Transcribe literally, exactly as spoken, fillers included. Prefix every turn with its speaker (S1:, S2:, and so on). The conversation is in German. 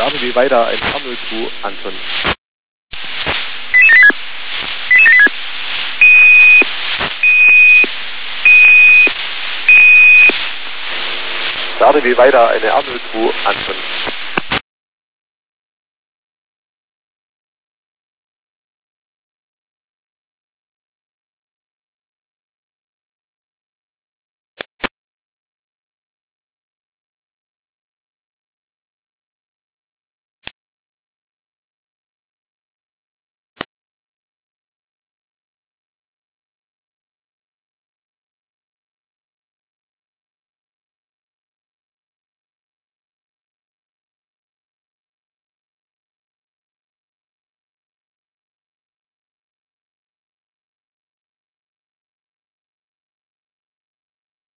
S1: Starte wie weiter, ein R null zwei, Anton. Starte wie weiter, eine R null zwei, Anton.